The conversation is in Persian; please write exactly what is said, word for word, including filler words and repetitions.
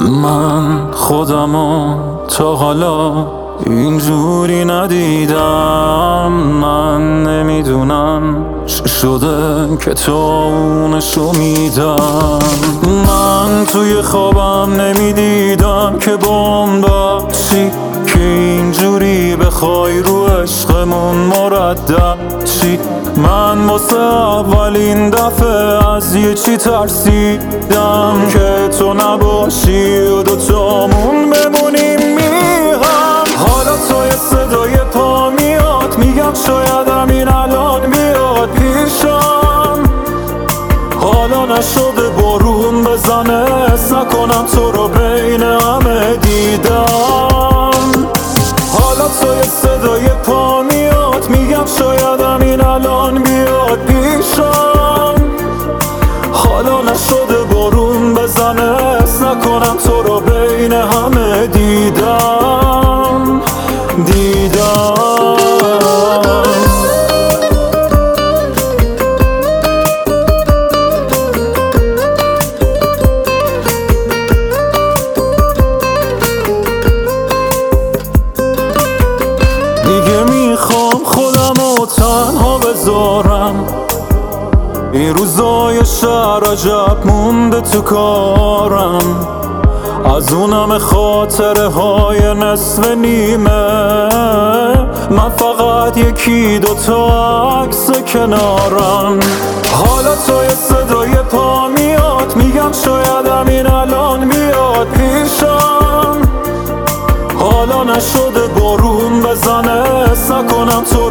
من خودمو تا حالا اینجوری ندیدم. من نمیدونم چی شده که تو اونشو میدم. من توی خوابم نمیدیدم که بمب چی که اینجوری بخوای رو عشقمون مردد چی. من واسه اولین دفعه از یه چی ترسیدم که تو نباشی و دوتامون بمونیم میهم. حالا تو یه صدای پا میاد، میگم شاید همین الان بیاد پیشم. حالا نشده بارون بزنه، حس نکنم تو رو بین همه دیدم. حالا تو یه صدای پا میاد، میگم شاید همین الان بیاد پیشم. حالا نشده بارون بزنه، حس نکنم تو رو بین همه دیدم دیدم دیگه میخوام خودمو تنها بذارم. این روزای شهر عجب مونده تو کارم، از اونم خاطره های نصف نیمه. من فقط یکی دوتا عکس کنارم. حالا تو یه صدای پا میاد، میگم شاید همین الان بیاد پیشم. حالا نشده بارون بزنه، حس نکنم تو